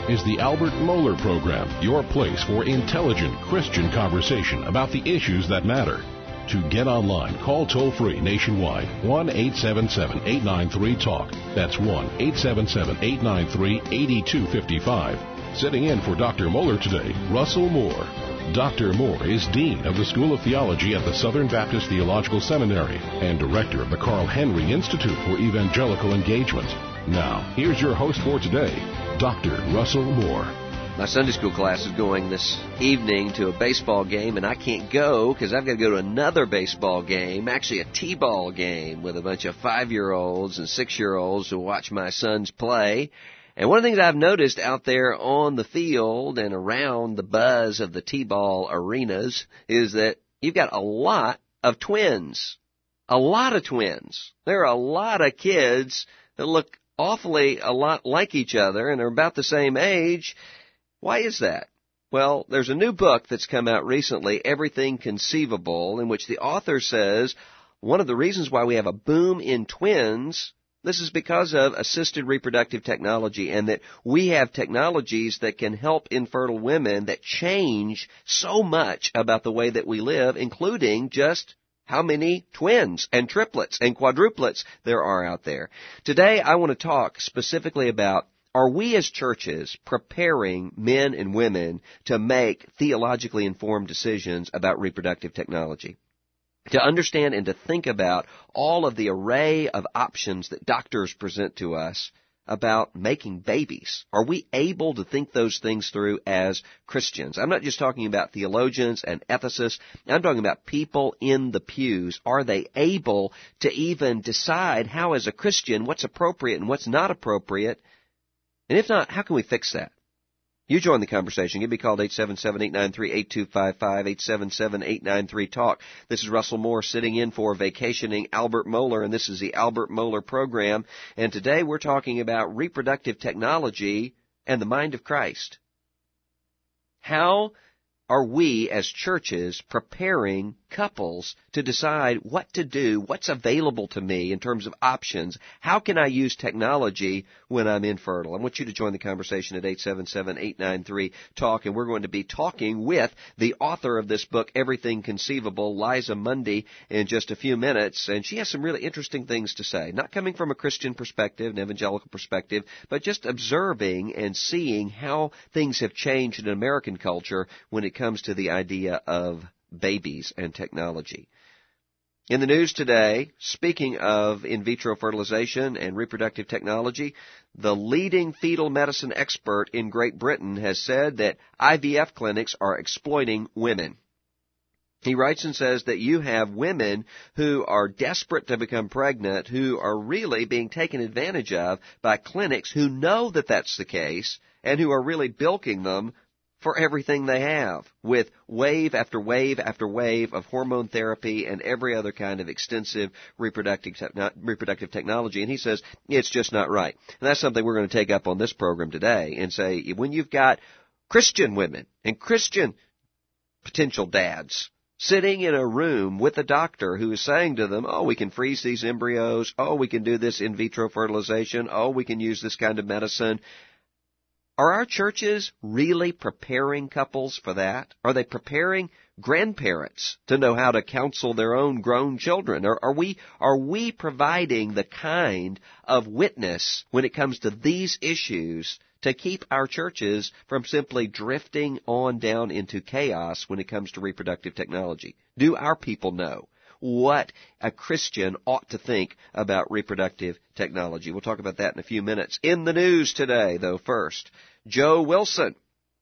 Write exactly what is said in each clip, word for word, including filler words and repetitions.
is the Albert Mohler Program, your place for intelligent Christian conversation about the issues that matter. To get online, call toll-free nationwide, one eight seven seven, eight nine three, TALK. That's one eight seven seven, eight nine three, eight two five five. Sitting in for Doctor Mohler today, Russell Moore. Doctor Moore is Dean of the School of Theology at the Southern Baptist Theological Seminary and Director of the Carl Henry Institute for Evangelical Engagement. Now, here's your host for today, Doctor Russell Moore. My Sunday school class is going this evening to a baseball game, and I can't go because I've got to go to another baseball game, actually a T-ball game, with a bunch of five-year-olds and six-year-olds who watch my sons play. And one of the things I've noticed out there on the field and around the buzz of the T-ball arenas is that you've got a lot of twins. A lot of twins. There are a lot of kids that look awfully a lot like each other and are about the same age. Why is that? Well, there's a new book that's come out recently, Everything Conceivable, in which the author says one of the reasons why we have a boom in twins, this is because of assisted reproductive technology, and that we have technologies that can help infertile women that change so much about the way that we live, including just how many twins and triplets and quadruplets there are out there. Today, I want to talk specifically about, are we as churches preparing men and women to make theologically informed decisions about reproductive technology? To understand and to think about all of the array of options that doctors present to us about making babies. Are we able to think those things through as Christians? I'm not just talking about theologians and ethicists. I'm talking about people in the pews. Are they able to even decide how, as a Christian, what's appropriate and what's not appropriate? And if not, how can we fix that? You join the conversation. Give me a call at eight seven seven, eight nine three, eight two five five, eight seven seven, eight nine three, TALK. This is Russell Moore sitting in for vacationing Albert Mohler, and this is the Albert Mohler Program. And today we're talking about reproductive technology and the mind of Christ. How are we as churches preparing couples to decide what to do, what's available to me in terms of options? How can I use technology when I'm infertile? I want you to join the conversation at eight seven seven, eight nine three, TALK, and we're going to be talking with the author of this book, Everything Conceivable, Liza Mundy, in just a few minutes, and she has some really interesting things to say, not coming from a Christian perspective, an evangelical perspective, but just observing and seeing how things have changed in American culture when it comes to the idea of babies and technology. In the news today, speaking of in vitro fertilization and reproductive technology, the leading fetal medicine expert in Great Britain has said that I V F clinics are exploiting women. He writes and says that you have women who are desperate to become pregnant, who are really being taken advantage of by clinics who know that that's the case and who are really bilking them for everything they have, with wave after wave after wave of hormone therapy and every other kind of extensive reproductive techno- reproductive technology. And he says it's just not right. And that's something we're going to take up on this program today and say, when you've got Christian women and Christian potential dads sitting in a room with a doctor who is saying to them, oh, we can freeze these embryos, oh, we can do this in vitro fertilization, oh, we can use this kind of medicine. Are our churches really preparing couples for that? Are they preparing grandparents to know how to counsel their own grown children? Or are we, are we providing the kind of witness when it comes to these issues to keep our churches from simply drifting on down into chaos when it comes to reproductive technology? Do our people know what a Christian ought to think about reproductive technology? We'll talk about that in a few minutes. In the news today, though, first, Joe Wilson,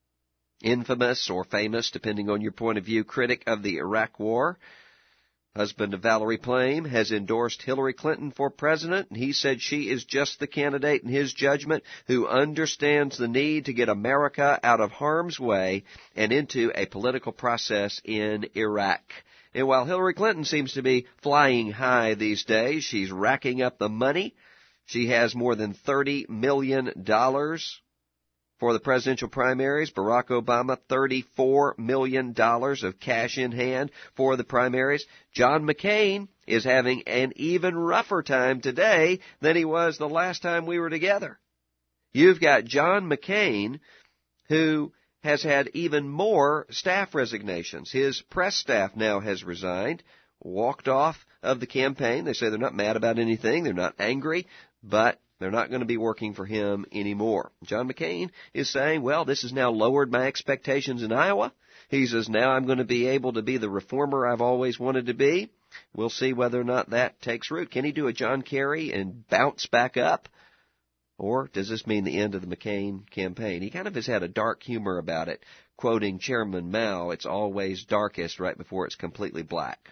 infamous or famous, depending on your point of view, critic of the Iraq War, husband of Valerie Plame, has endorsed Hillary Clinton for president, and he said she is just the candidate in his judgment who understands the need to get America out of harm's way and into a political process in Iraq. And while Hillary Clinton seems to be flying high these days, she's racking up the money. She has more than thirty million dollars for the presidential primaries. Barack Obama, thirty-four million dollars of cash in hand for the primaries. John McCain is having an even rougher time today than he was the last time we were together. You've got John McCain, who has had even more staff resignations. His press staff now has resigned, walked off of the campaign. They say they're not mad about anything. They're not angry, but they're not going to be working for him anymore. John McCain is saying, well, this has now lowered my expectations in Iowa. He says, now I'm going to be able to be the reformer I've always wanted to be. We'll see whether or not that takes root. Can he do a John Kerry and bounce back up? Or does this mean the end of the McCain campaign? He kind of has had a dark humor about it, quoting Chairman Mao, it's always darkest right before it's completely black.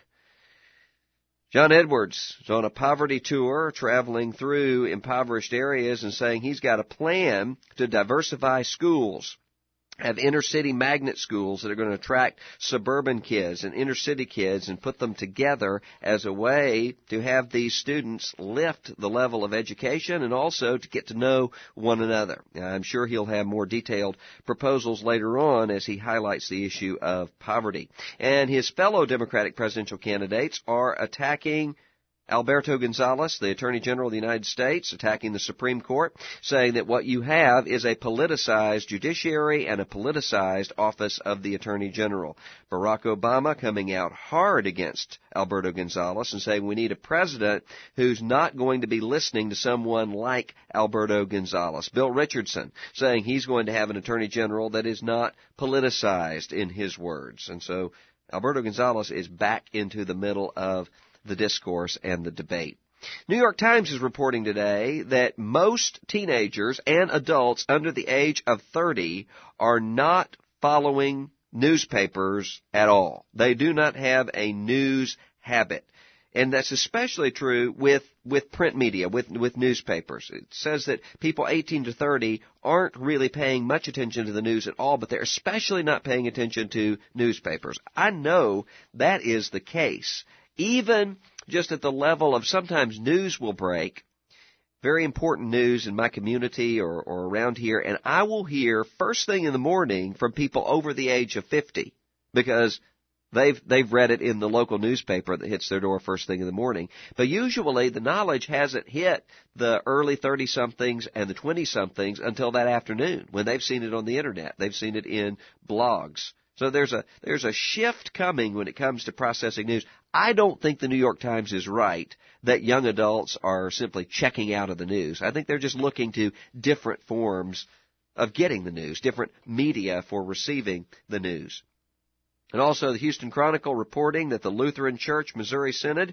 John Edwards is on a poverty tour, traveling through impoverished areas and saying he's got a plan to diversify schools, have inner-city magnet schools that are going to attract suburban kids and inner-city kids and put them together as a way to have these students lift the level of education and also to get to know one another. I'm sure he'll have more detailed proposals later on as he highlights the issue of poverty. And his fellow Democratic presidential candidates are attacking Alberto Gonzales, the Attorney General of the United States, attacking the Supreme Court, saying that what you have is a politicized judiciary and a politicized office of the Attorney General. Barack Obama coming out hard against Alberto Gonzales and saying we need a president who's not going to be listening to someone like Alberto Gonzales. Bill Richardson saying he's going to have an Attorney General that is not politicized, in his words. And so Alberto Gonzales is back into the middle of the discourse and the debate. New York Times is reporting today that most teenagers and adults under the age of thirty are not following newspapers at all. They do not have a news habit. And that's especially true with, with print media, with, with newspapers. It says that people eighteen to thirty aren't really paying much attention to the news at all, but they're especially not paying attention to newspapers. I know that is the case. Even just at the level of sometimes news will break, very important news in my community or, or around here, and I will hear first thing in the morning from people over the age of fifty because they've they've read it in the local newspaper that hits their door first thing in the morning. But usually the knowledge hasn't hit the early thirty-somethings and the twenty-somethings until that afternoon when they've seen it on the Internet. They've seen it in blogs. So there's a there's a shift coming when it comes to processing news. I don't think the New York Times is right that young adults are simply checking out of the news. I think they're just looking to different forms of getting the news, different media for receiving the news. And also the Houston Chronicle reporting that the Lutheran Church Missouri Synod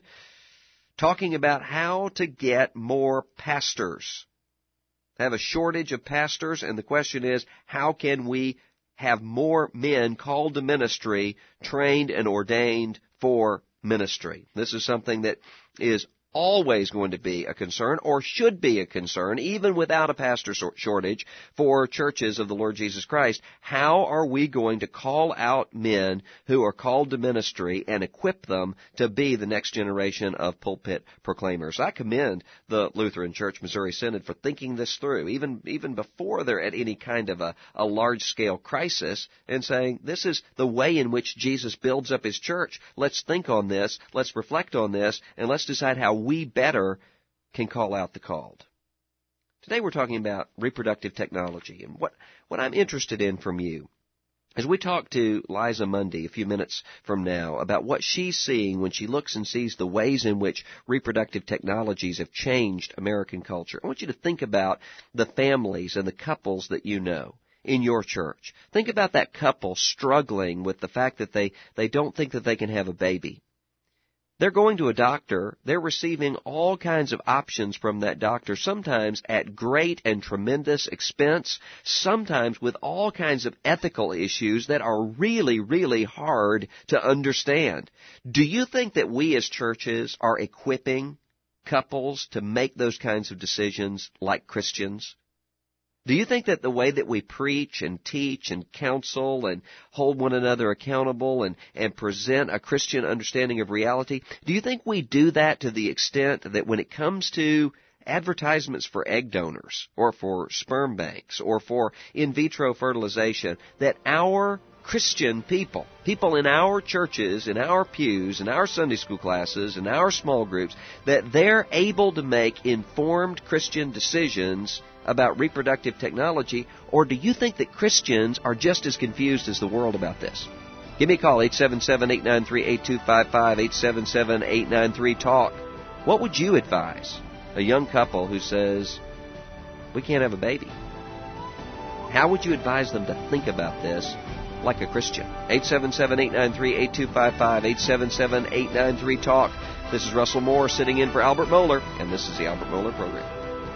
talking about how to get more pastors. They have a shortage of pastors, and the question is, how can we have more men called to ministry, trained and ordained for ministry? This is something that is always going to be a concern, or should be a concern, even without a pastor shortage for churches of the Lord Jesus Christ. How are we going to call out men who are called to ministry and equip them to be the next generation of pulpit proclaimers? I commend the Lutheran Church Missouri Synod for thinking this through, even even before they're at any kind of a, a large-scale crisis, and saying, this is the way in which Jesus builds up His church. Let's think on this, let's reflect on this, and let's decide how we better can call out the called. Today we're talking about reproductive technology, and what, what I'm interested in from you as we talk to Liza Mundy a few minutes from now about what she's seeing when she looks and sees the ways in which reproductive technologies have changed American culture. I want you to think about the families and the couples that you know in your church. Think about that couple struggling with the fact that they, they don't think that they can have a baby. They're going to a doctor. They're receiving all kinds of options from that doctor, sometimes at great and tremendous expense, sometimes with all kinds of ethical issues that are really, really hard to understand. Do you think that we as churches are equipping couples to make those kinds of decisions like Christians? Do you think that the way that we preach and teach and counsel and hold one another accountable and, and present a Christian understanding of reality, do you think we do that to the extent that when it comes to advertisements for egg donors or for sperm banks or for in vitro fertilization, that our Christian people, people in our churches, in our pews, in our Sunday school classes, in our small groups, that they're able to make informed Christian decisions about reproductive technology, or do you think that Christians are just as confused as the world about this? Give me a call, eight seven seven, eight nine three, eight two five five, eight seven seven, eight nine three, talk. What would you advise a young couple who says, we can't have a baby? How would you advise them to think about this like a Christian? eight seven seven, eight nine three, eight two five five, eight seven seven, eight nine three, talk. This is Russell Moore sitting in for Albert Mohler, and this is the Albert Mohler Program.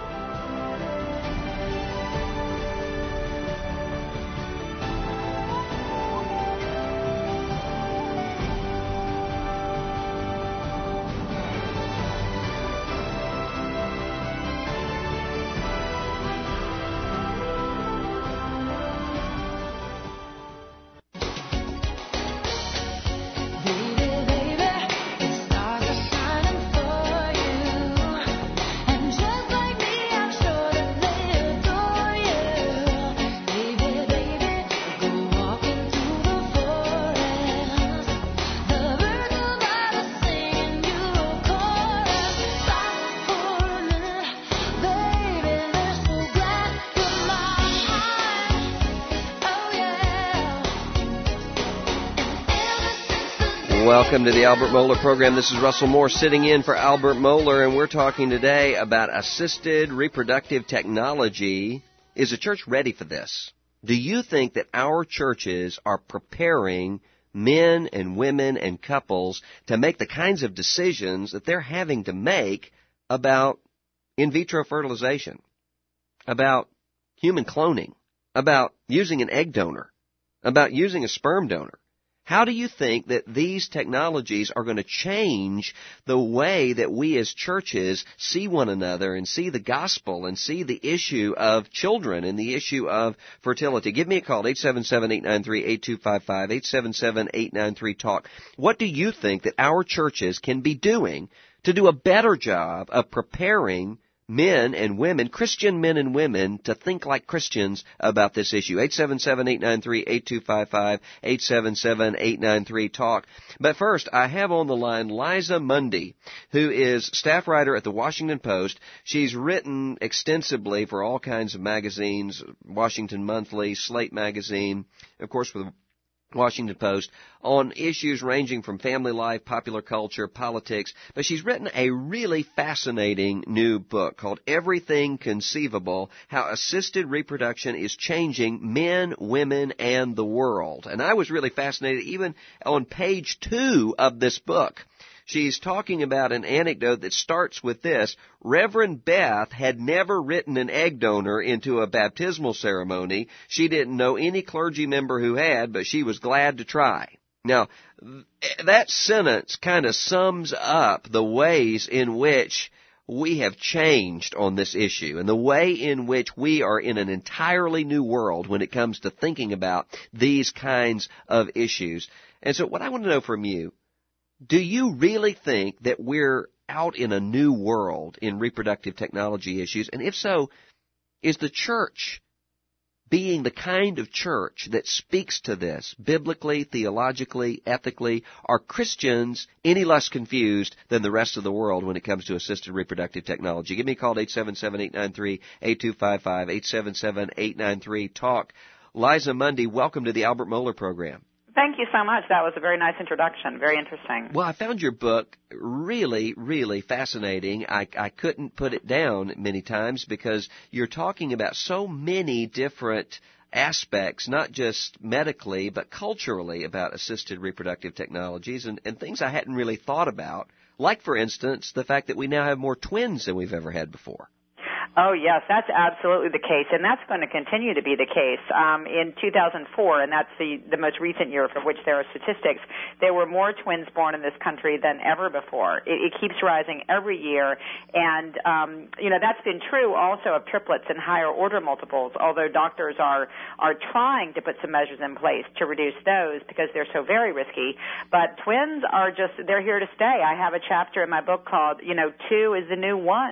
Welcome to the Albert Mohler Program. This is Russell Moore sitting in for Albert Mohler, and we're talking today about assisted reproductive technology. Is the church ready for this? Do you think that our churches are preparing men and women and couples to make the kinds of decisions that they're having to make about in vitro fertilization, about human cloning, about using an egg donor, about using a sperm donor? How do you think that these technologies are going to change the way that we as churches see one another and see the gospel and see the issue of children and the issue of fertility? Give me a call, eight seven seven, eight nine three, eight two five five, eight seven seven, eight nine three, talk. What do you think that our churches can be doing to do a better job of preparing men and women, Christian men and women, to think like Christians about this issue? eight seven seven, eight nine three, eight two five five, eight seven seven, eight nine three, talk. But first, I have on the line Liza Mundy, who is staff writer at the Washington Post. She's written extensively for all kinds of magazines, Washington Monthly, Slate Magazine, of course, for the Washington Post, on issues ranging from family life, popular culture, politics. But she's written a really fascinating new book called Everything Conceivable: How Assisted Reproduction is Changing Men, Women, and the World. And I was really fascinated even on page two of this book. She's talking about an anecdote that starts with this. Reverend Beth had never written an egg donor into a baptismal ceremony. She didn't know any clergy member who had, but she was glad to try. Now, that sentence kind of sums up the ways in which we have changed on this issue and the way in which we are in an entirely new world when it comes to thinking about these kinds of issues. And so what I want to know from you, do you really think that we're out in a new world in reproductive technology issues? And if so, is the church being the kind of church that speaks to this biblically, theologically, ethically? Are Christians any less confused than the rest of the world when it comes to assisted reproductive technology? Give me a call at eight seven seven, eight nine three, eight two five five, eight seven seven, eight nine three, talk. Liza Mundy, welcome to the Albert Mohler Program. Thank you so much. That was a very nice introduction. Very interesting. Well, I found your book really, really fascinating. I, I couldn't put it down many times because you're talking about so many different aspects, not just medically, but culturally, about assisted reproductive technologies and, and things I hadn't really thought about. Like, for instance, the fact that we now have more twins than we've ever had before. Oh, yes, that's absolutely the case, and that's going to continue to be the case. Um, in two thousand four, and that's the, the most recent year for which there are statistics, there were more twins born in this country than ever before. It, it keeps rising every year, and, um, you know, that's been true also of triplets and higher order multiples, although doctors are, are trying to put some measures in place to reduce those because they're so very risky. But twins are just, they're here to stay. I have a chapter in my book called, you know, two is the new one.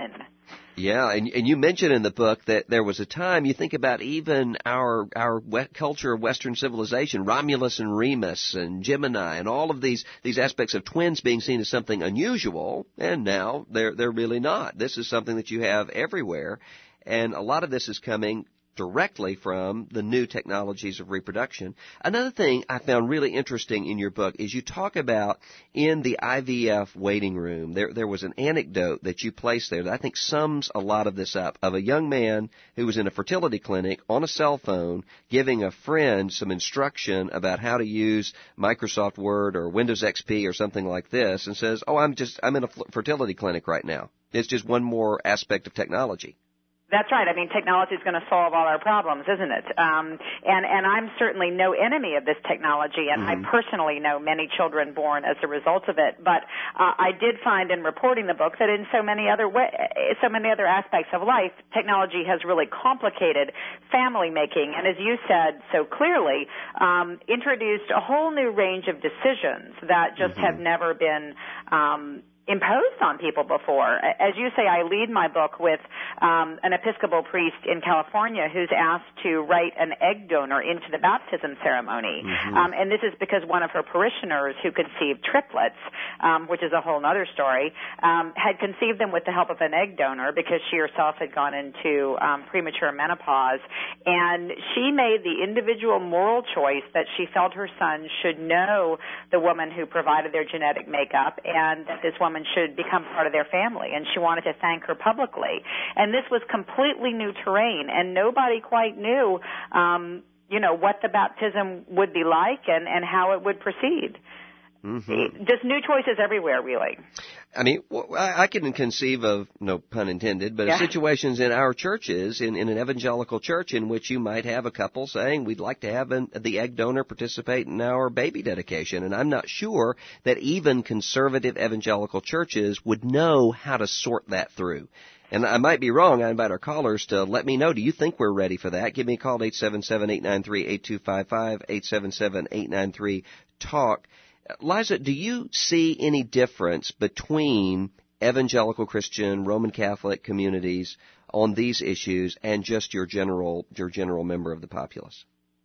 Yeah, and, and you mentioned in the book that there was a time, you think about even our our culture of Western civilization, Romulus and Remus and Gemini and all of these, these aspects of twins being seen as something unusual, and now they're they're really not. This is something that you have everywhere, and a lot of this is coming directly from the new technologies of reproduction. Another thing I found really interesting in your book is you talk about in the I V F waiting room, there there was an anecdote that you placed there that I think sums a lot of this up, of a young man who was in a fertility clinic on a cell phone giving a friend some instruction about how to use Microsoft Word or Windows X P or something like this, and says, oh, I'm just, I'm in a fertility clinic right now. It's just one more aspect of technology. That's right. I mean, technology is going to solve all our problems, isn't it? Um, and, and I'm certainly no enemy of this technology, and mm-hmm. I personally know many children born as a result of it. But uh, I did find in reporting the book that in so many other way, so many other aspects of life, technology has really complicated family making, and as you said so clearly, um, introduced a whole new range of decisions that just mm-hmm. have never been um, imposed on people before. As you say, I lead my book with um, an Episcopal priest in California who's asked to write an egg donor into the baptism ceremony. Mm-hmm. Um, and this is because one of her parishioners who conceived triplets, um, which is a whole other story, um, had conceived them with the help of an egg donor because she herself had gone into um, premature menopause. And she made the individual moral choice that she felt her son should know the woman who provided their genetic makeup, and that this woman should become part of their family, and she wanted to thank her publicly. And this was completely new terrain, and nobody quite knew, um, you know, what the baptism would be like and, and how it would proceed. Mm-hmm. Just new choices everywhere, really. I mean, I can conceive of, no pun intended, but yeah. of situations in our churches, in, in an evangelical church, in which you might have a couple saying, we'd like to have an, the egg donor participate in our baby dedication. And I'm not sure that even conservative evangelical churches would know how to sort that through. And I might be wrong. I invite our callers to let me know. Do you think we're ready for that? Give me a call at eight seven seven, eight nine three, eight two five five, eight seven seven, eight nine three, talk. Liza, do you see any difference between evangelical Christian, Roman Catholic communities on these issues and just your general your general member of the populace?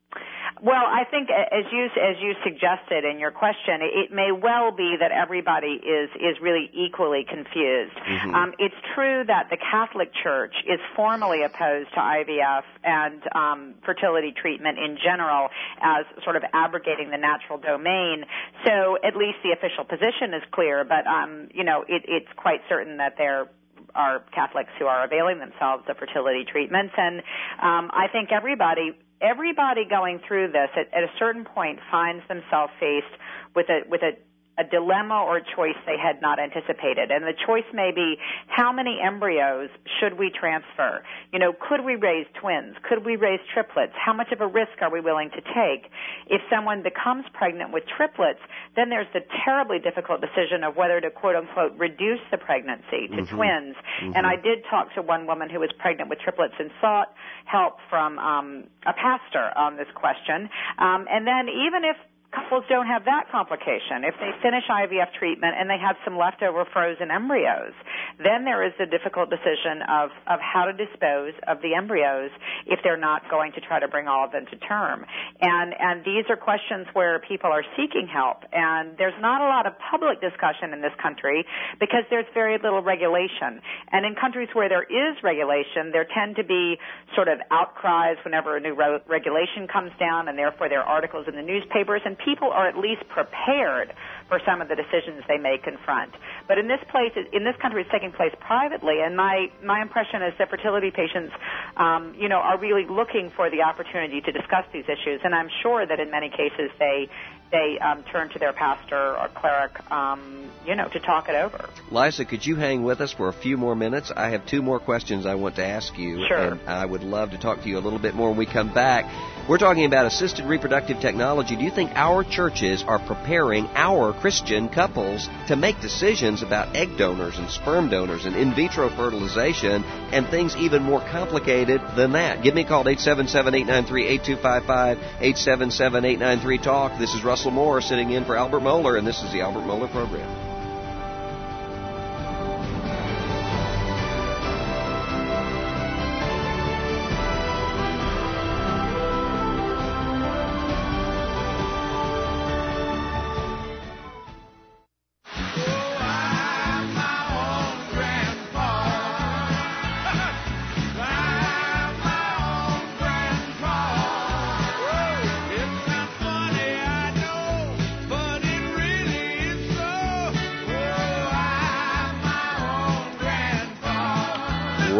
Well, I think as you as you suggested in your question, it may well be that everybody is is really equally confused. Mm-hmm. Um, it's true that the Catholic Church is formally opposed to I V F and um, fertility treatment in general as sort of abrogating the natural domain. So at least the official position is clear, but um, you know, it, it's quite certain that there are Catholics who are availing themselves of fertility treatments, and um, I think everybody. Everybody going through this at, at a certain point finds themselves faced with a with a, a dilemma or a choice they had not anticipated. And the choice may be, how many embryos should we transfer? You know, could we raise twins? Could we raise triplets? How much of a risk are we willing to take? If someone becomes pregnant with triplets, then there's the terribly difficult decision of whether to, quote unquote, reduce the pregnancy to mm-hmm. twins. Mm-hmm. And I did talk to one woman who was pregnant with triplets and sought help from um, a pastor on this question. Um, and then even if couples don't have that complication, if they finish I V F treatment and they have some leftover frozen embryos, then there is the difficult decision of, of how to dispose of the embryos if they're not going to try to bring all of them to term. And, and these are questions where people are seeking help. And there's not a lot of public discussion in this country because there's very little regulation. And in countries where there is regulation, there tend to be sort of outcries whenever a new re- regulation comes down, and therefore there are articles in the newspapers, and people are at least prepared for some of the decisions they may confront. But in this place, in this country, it's taking place privately, and my, my impression is that fertility patients, um, you know, are really looking for the opportunity to discuss these issues, and I'm sure that in many cases they they um, turn to their pastor or cleric, um, you know, to talk it over. Liza, could you hang with us for a few more minutes? I have two more questions I want to ask you, sure. and I would love to talk to you a little bit more when we come back. We're talking about assisted reproductive technology. Do you think our churches are preparing our Christian couples to make decisions about egg donors and sperm donors and in vitro fertilization and things even more complicated than that? Give me a call at eight seven seven, eight nine three, eight two five five, eight seven seven, eight nine three, talk. This is Russell Moore sitting in for Albert Mohler, and this is the Albert Mohler Program.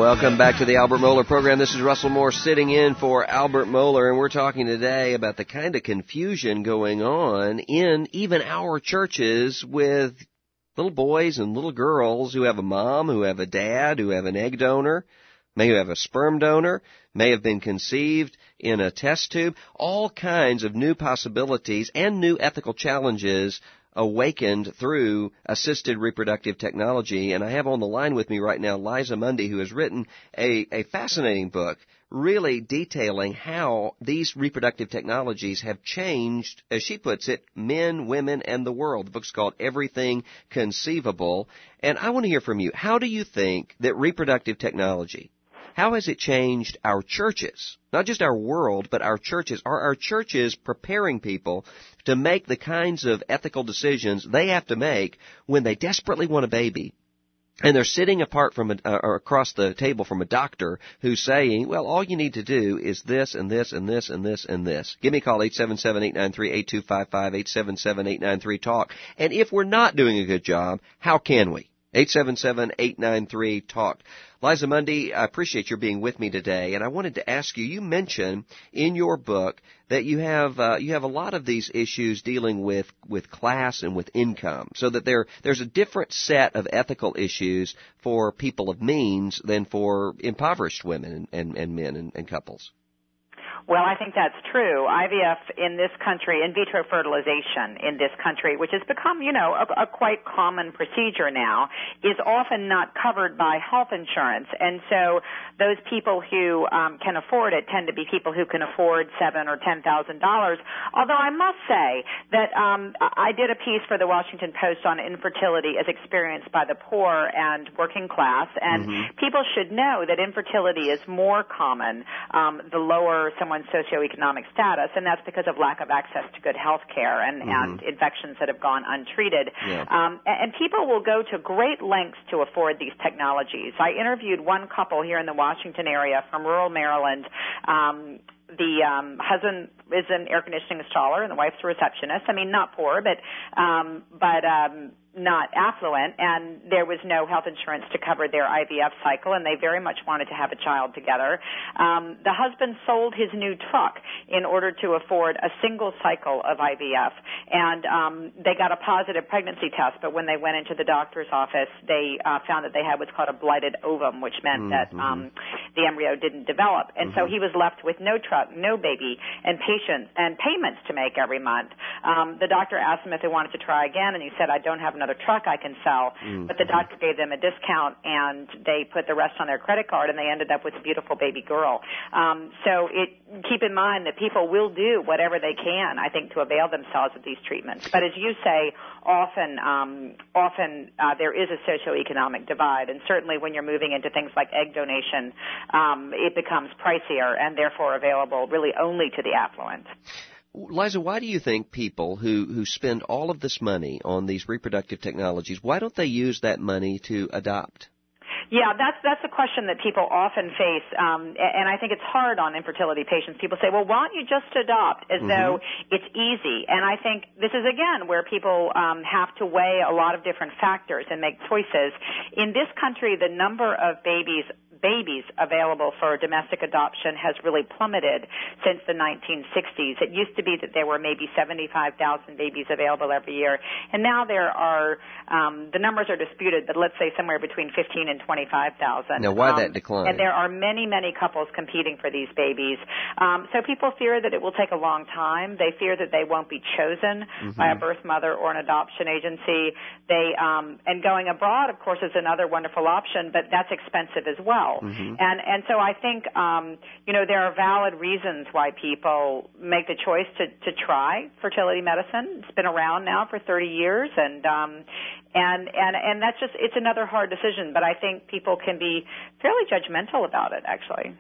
Welcome back to the Albert Mohler program. This is Russell Moore sitting in for Albert Mohler, and we're talking today about the kind of confusion going on in even our churches with little boys and little girls who have a mom, who have a dad, who have an egg donor, may have a sperm donor, may have been conceived in a test tube, all kinds of new possibilities and new ethical challenges awakened through assisted reproductive technology. And I have on the line with me right now Liza Mundy, who has written a, a fascinating book really detailing how these reproductive technologies have changed, as she puts it, men, women, and the world. The book's called Everything Conceivable. And I want to hear from you. How do you think that reproductive technology, how has it changed our churches? Not just our world, but our churches. Are our churches preparing people to make the kinds of ethical decisions they have to make when they desperately want a baby, and they're sitting apart from a, uh, or across the table from a doctor who's saying, well, all you need to do is this and this and this and this and this. Give me a call, eight seven seven, eight nine three, eight two five five, eight seven seven, eight nine three, talk. And if we're not doing a good job, how can we? eight seven seven, eight nine three, talk. Liza Mundy, I appreciate your being with me today, and I wanted to ask you, you mentioned in your book that you have uh, you have a lot of these issues dealing with, with class and with income, so that there there's a different set of ethical issues for people of means than for impoverished women and, and, and men and, and couples. Well, I think that's true. I V F in this country, in vitro fertilization in this country, which has become, you know, a, a quite common procedure now, is often not covered by health insurance. And so those people who um, can afford it tend to be people who can afford seven or ten thousand dollars. Although I must say that um, I did a piece for the Washington Post on infertility as experienced by the poor and working class, and mm-hmm. people should know that infertility is more common um, the lower someone's socioeconomic status, and that's because of lack of access to good health care and, mm-hmm. and infections that have gone untreated. Yeah. Um, and, and people will go to great lengths to afford these technologies. I interviewed one couple here in the Washington area from rural Maryland. Um, The um, husband is an air conditioning installer, and the wife's a receptionist. I mean, not poor, but um, but um, not affluent, and there was no health insurance to cover their I V F cycle, and they very much wanted to have a child together. Um, the husband sold his new truck in order to afford a single cycle of I V F, and um, they got a positive pregnancy test, but when they went into the doctor's office, they uh, found that they had what's called a blighted ovum, which meant mm-hmm. that um, the embryo didn't develop, and mm-hmm. so he was left with no truck, no baby, and patience and payments to make every month. Um, the doctor asked him if they wanted to try again, and he said, I don't have another truck I can sell. Mm-hmm. But the doctor gave them a discount, and they put the rest on their credit card, and they ended up with a beautiful baby girl. Um, so it, keep in mind that people will do whatever they can, I think, to avail themselves of these treatments. But as you say, often um, often uh, there is a socioeconomic divide, and certainly when you're moving into things like egg donation, um, it becomes pricier and therefore available really only to the affluent. Liza, why do you think people who, who spend all of this money on these reproductive technologies, why don't they use that money to adopt? Yeah, that's that's a question that people often face, um, and I think it's hard on infertility patients. People say, well, why don't you just adopt, as mm-hmm. though it's easy? And I think this is, again, where people um, have to weigh a lot of different factors and make choices. In this country, the number of babies babies available for domestic adoption has really plummeted since the nineteen sixties. It used to be that there were maybe seventy-five thousand babies available every year, and now there are, um, the numbers are disputed, but let's say somewhere between fifteen and twenty-five thousand. Now, why um, that decline? And there are many, many couples competing for these babies. Um, so people fear that it will take a long time. They fear that they won't be chosen mm-hmm. by a birth mother or an adoption agency. They um, and going abroad, of course, is another wonderful option, but that's expensive as well. Mm-hmm. And and so I think um, you know there are valid reasons why people make the choice to, to try fertility medicine. It's been around now for thirty years, and um, and and and that's just it's another hard decision. But I think people can be fairly judgmental about it, actually.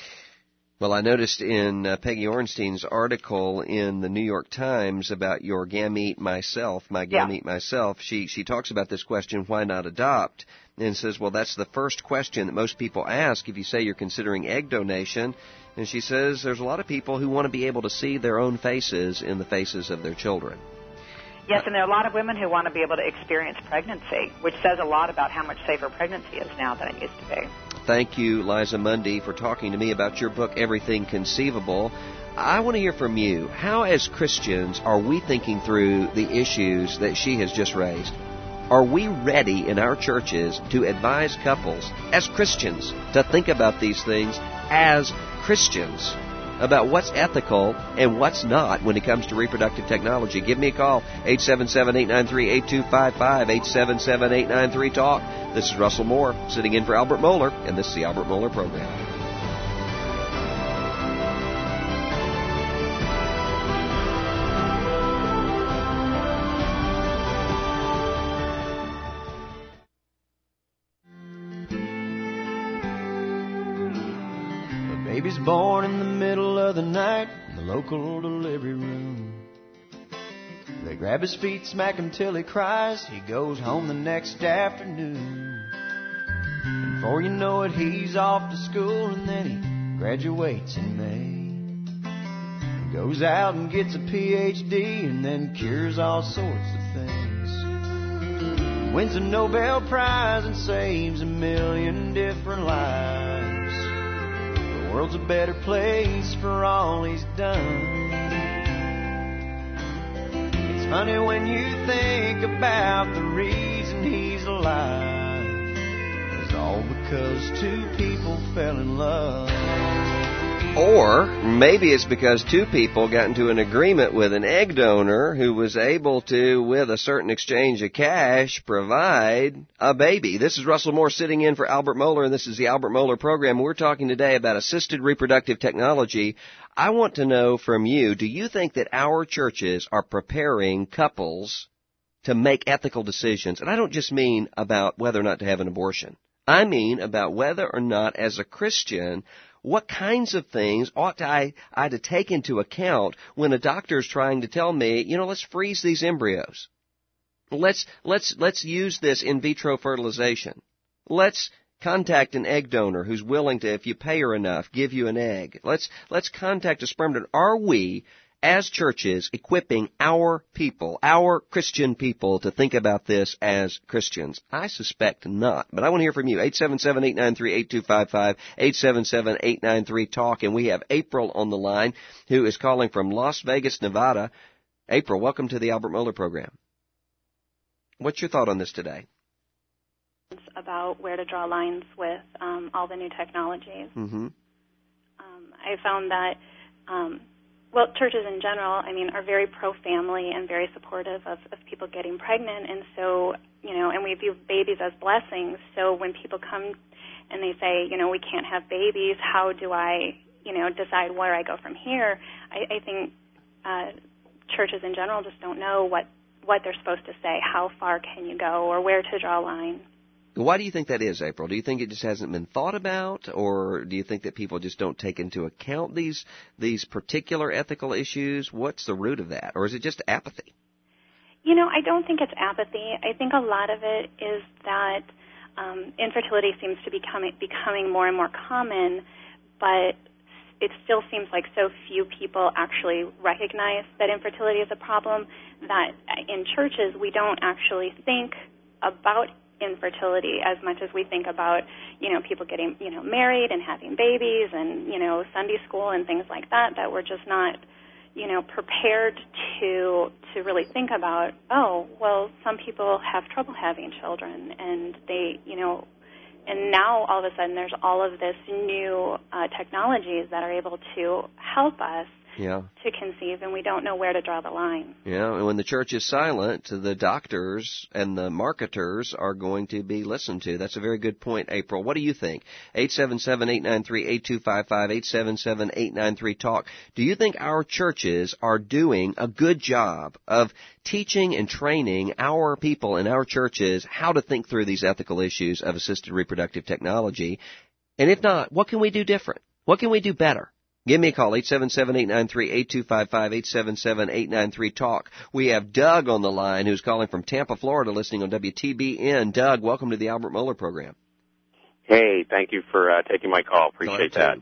Well, I noticed in uh, Peggy Orenstein's article in the New York Times about your gamete myself, my gamete yeah. myself, she she talks about this question, why not adopt? And says, well, that's the first question that most people ask if you say you're considering egg donation. And she says there's a lot of people who want to be able to see their own faces in the faces of their children. Yes, and there are a lot of women who want to be able to experience pregnancy, which says a lot about how much safer pregnancy is now than it used to be. Thank you, Liza Mundy, for talking to me about your book, Everything Conceivable. I want to hear from you. How, as Christians, are we thinking through the issues that she has just raised? Are we ready in our churches to advise couples, as Christians, to think about these things as Christians, about what's ethical and what's not when it comes to reproductive technology? Give me a call, eight seven seven, eight nine three, eight two five five, eight seven seven, eight nine three, talk. This is Russell Moore, sitting in for Albert Mohler, and this is the Albert Mohler Program. Baby's born in the middle of the night in the local delivery room. They grab his feet, smack him till he cries. He goes home the next afternoon. And before you know it, he's off to school, and then he graduates in May. He goes out and gets a P H D and then cures all sorts of things. Wins a Nobel Prize and saves a million different lives. The world's a better place for all he's done. It's funny when you think about the reason he's alive. It's all because two people fell in love. Or maybe it's because two people got into an agreement with an egg donor who was able to, with a certain exchange of cash, provide a baby. This is Russell Moore sitting in for Albert Mohler, and this is the Albert Mohler Program. We're talking today about assisted reproductive technology. I want to know from you, do you think that our churches are preparing couples to make ethical decisions? And I don't just mean about whether or not to have an abortion. I mean about whether or not, as a Christian, what kinds of things ought I, I to take into account when a doctor is trying to tell me, you know, let's freeze these embryos. Let's, let's, let's use this in vitro fertilization. Let's contact an egg donor who's willing to, if you pay her enough, give you an egg. Let's, let's contact a sperm donor. Are we, as churches, equipping our people, our Christian people, to think about this as Christians? I suspect not, but I want to hear from you. eight seven seven, eight nine three, eight two five five, eight seven seven, eight nine three, talk, and we have April on the line, who is calling from Las Vegas, Nevada. April, welcome to the Albert Mohler Program. What's your thought on this today? About where to draw lines with um, all the new technologies. Mm-hmm. Um, I found that um, Well, churches in general, I mean, are very pro-family and very supportive of, of people getting pregnant. And so, you know, and we view babies as blessings. So when people come and they say, you know, we can't have babies, how do I, you know, decide where I go from here? I, I think uh, churches in general just don't know what, what they're supposed to say. How far can you go, or where to draw a line? Why do you think that is, April? Do you think it just hasn't been thought about, or do you think that people just don't take into account these these particular ethical issues? What's the root of that, or is it just apathy? You know, I don't think it's apathy. I think a lot of it is that um, infertility seems to be becoming, becoming more and more common, but it still seems like so few people actually recognize that infertility is a problem, that in churches we don't actually think about infertility as much as we think about, you know, people getting, you know, married and having babies and, you know, Sunday school and things like that, that we're just not, you know, prepared to to really think about, oh, well, some people have trouble having children, and they, you know, and now all of a sudden there's all of this new uh, technologies that are able to help us yeah. to conceive, and we don't know where to draw the line. Yeah, and when the church is silent, the doctors and the marketers are going to be listened to. That's a very good point, April. What do you think? eight seven seven, eight nine three, eight two five five, eight seven seven, eight nine three, talk. Do you think our churches are doing a good job of teaching and training our people in our churches how to think through these ethical issues of assisted reproductive technology? And if not, what can we do different? What can we do better? Give me a call, eight seven seven, eight nine three, eight two five five, eight seven seven, eight nine three, talk. We have Doug on the line, who's calling from Tampa, Florida, listening on W T B N. Doug, welcome to the Albert Mohler Program. Hey, thank you for uh, taking my call. Appreciate that.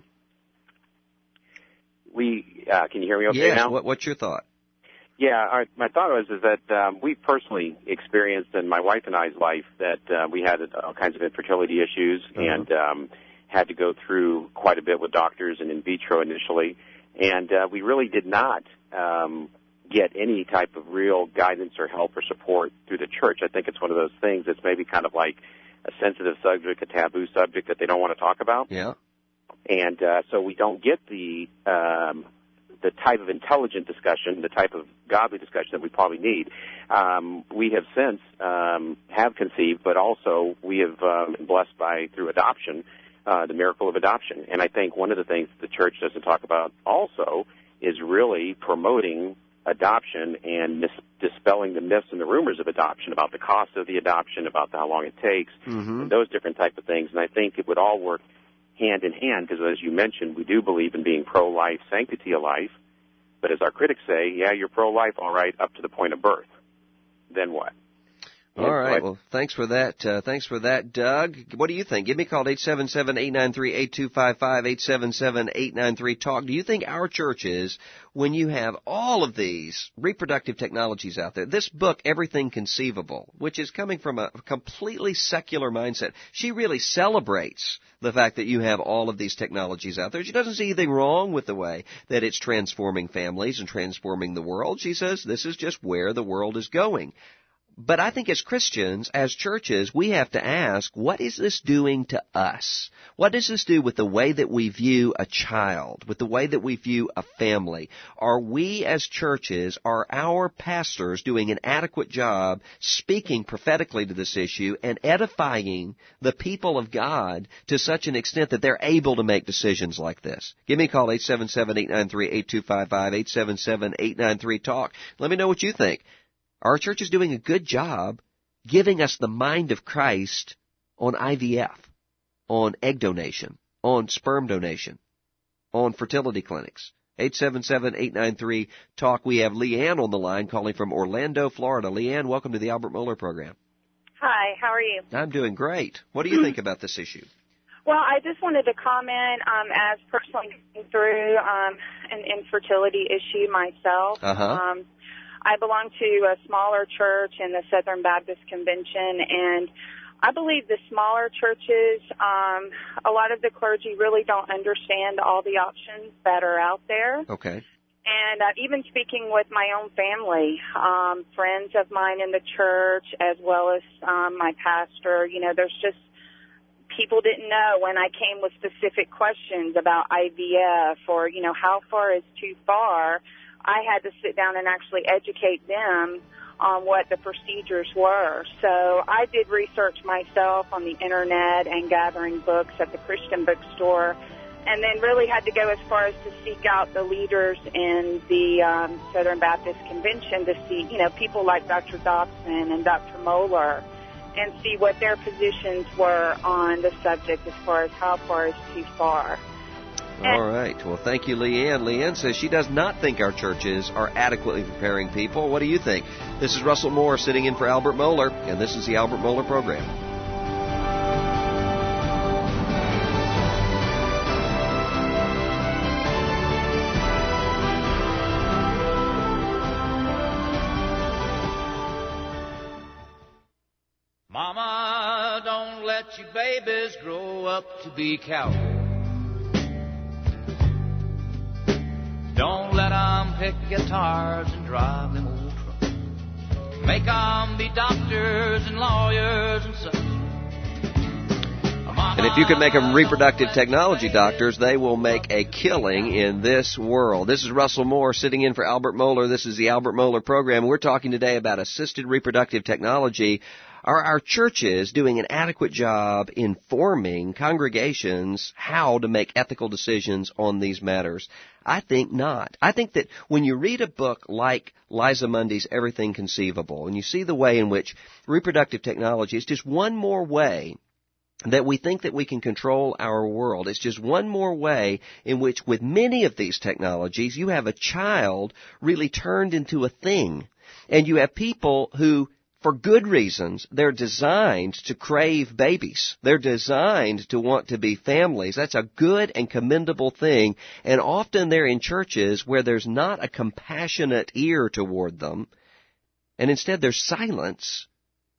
We uh, can you hear me okay yes. now? What, what's your thought? Yeah, our, my thought was is that um, we personally experienced in my wife and I's life that uh, we had all kinds of infertility issues, uh-huh. and um, had to go through quite a bit with doctors and in vitro initially, and uh, we really did not um, get any type of real guidance or help or support through the church. I think it's one of those things that's maybe kind of like a sensitive subject, a taboo subject that they don't want to talk about. Yeah. And uh, so we don't get the um, the type of intelligent discussion, the type of godly discussion that we probably need. Um, we have since um, have conceived, but also we have um, been blessed by, through adoption, uh, the miracle of adoption. And I think one of the things the church doesn't talk about also is really promoting adoption and mis- dispelling the myths and the rumors of adoption about the cost of the adoption, about how long it takes, mm-hmm. and those different type of things. And I think it would all work hand in hand, because as you mentioned, we do believe in being pro-life, sanctity of life. But as our critics say, yeah, you're pro-life, all right, up to the point of birth. Then what? All and right. so I, well, thanks for that. Uh, thanks for that, Doug. What do you think? Give me a call at eight seven seven, eight nine three, eight two five five, eight seven seven, eight nine three, talk. Do you think our churches, when you have all of these reproductive technologies out there, this book, Everything Conceivable, which is coming from a completely secular mindset, she really celebrates the fact that you have all of these technologies out there. She doesn't see anything wrong with the way that it's transforming families and transforming the world. She says this is just where the world is going. But I think as Christians, as churches, we have to ask, what is this doing to us? What does this do with the way that we view a child, with the way that we view a family? Are we as churches, are our pastors doing an adequate job speaking prophetically to this issue and edifying the people of God to such an extent that they're able to make decisions like this? Give me a call, eight seven seven, eight nine three, eight two five five, eight seven seven, eight nine three, talk. Let me know what you think. Our church is doing a good job giving us the mind of Christ on I V F, on egg donation, on sperm donation, on fertility clinics. eight seven seven, eight nine three, talk. We have Leanne on the line calling from Orlando, Florida. Leanne, welcome to the Albert Mohler program. Hi, how are you? I'm doing great. What do you think about this issue? Well, I just wanted to comment um, as personally going through um, an infertility issue myself. Uh-huh. Um, I belong to a smaller church in the Southern Baptist Convention, and I believe the smaller churches, um, a lot of the clergy really don't understand all the options that are out there. Okay. And uh, even speaking with my own family, um, friends of mine in the church, as well as um, my pastor, you know, there's just people didn't know when I came with specific questions about I V F or, you know, how far is too far. I had to sit down and actually educate them on what the procedures were. So I did research myself on the Internet and gathering books at the Christian bookstore, and then really had to go as far as to seek out the leaders in the um, Southern Baptist Convention to see, you know, people like Doctor Dobson and Doctor Mohler, and see what their positions were on the subject as far as how far is too far. All right. Well, thank you, Leanne. Leanne says she does not think our churches are adequately preparing people. What do you think? This is Russell Moore sitting in for Albert Mohler, and this is the Albert Mohler program. Mama, don't let your babies grow up to be cowboys. Don't let them pick guitars and drive them old trucks. Make them be doctors and lawyers and such. And if you can make them reproductive technology doctors, they will make a killing in this world. This is Russell Moore sitting in for Albert Mohler. This is the Albert Mohler program. We're talking today about assisted reproductive technology. Are our churches doing an adequate job informing congregations how to make ethical decisions on these matters? I think not. I think that when you read a book like Liza Mundy's Everything Conceivable, and you see the way in which reproductive technology is just one more way that we think that we can control our world. It's just one more way in which with many of these technologies, you have a child really turned into a thing. And you have people who, for good reasons, they're designed to crave babies. They're designed to want to be families. That's a good and commendable thing. And often they're in churches where there's not a compassionate ear toward them. And instead there's silence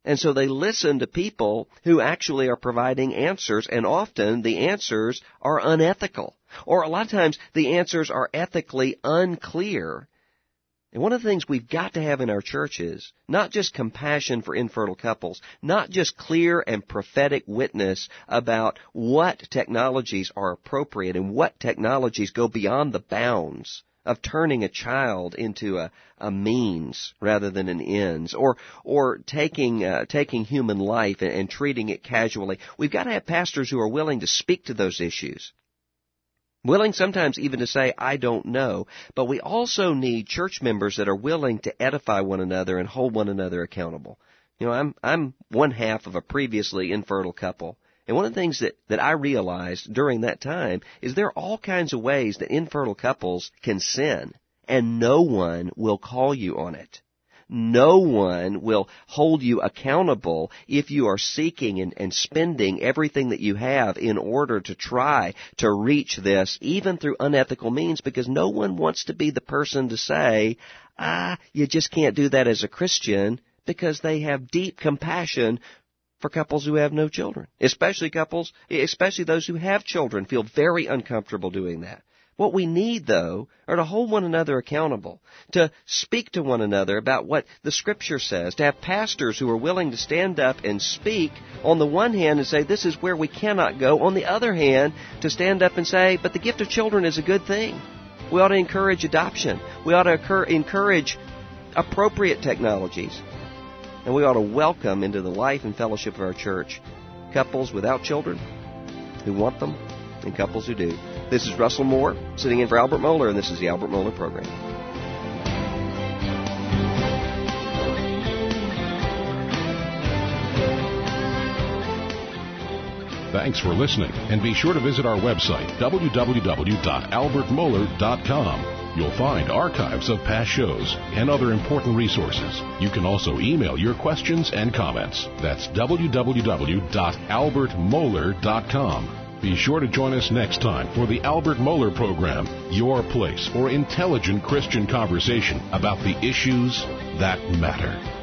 And so they listen to people who actually are providing answers, and often the answers are unethical. Or a lot of times the answers are ethically unclear. And one of the things we've got to have in our churches, not just compassion for infertile couples, not just clear and prophetic witness about what technologies are appropriate and what technologies go beyond the bounds of turning a child into a, a means rather than an ends, or or taking uh, taking human life and, and treating it casually. We've got to have pastors who are willing to speak to those issues, willing sometimes even to say, I don't know. But we also need church members that are willing to edify one another and hold one another accountable. You know, I'm I'm one half of a previously infertile couple. And one of the things that, that I realized during that time is there are all kinds of ways that infertile couples can sin, and no one will call you on it. No one will hold you accountable if you are seeking and, and spending everything that you have in order to try to reach this, even through unethical means, because no one wants to be the person to say, ah, you just can't do that as a Christian, because they have deep compassion for couples who have no children. Especially couples, especially those who have children, feel very uncomfortable doing that. What we need, though, are to hold one another accountable, to speak to one another about what the Scripture says, to have pastors who are willing to stand up and speak on the one hand and say, this is where we cannot go. On the other hand, to stand up and say, but the gift of children is a good thing. We ought to encourage adoption. We ought to encourage appropriate technologies. And we ought to welcome into the life and fellowship of our church couples without children who want them and couples who do. This is Russell Moore sitting in for Albert Mohler, and this is the Albert Mohler Program. Thanks for listening, and be sure to visit our website, w w w dot albert mohler dot com. You'll find archives of past shows and other important resources. You can also email your questions and comments. That's w w w dot albert mohler dot com. Be sure to join us next time for the Albert Mohler Program, your place for intelligent Christian conversation about the issues that matter.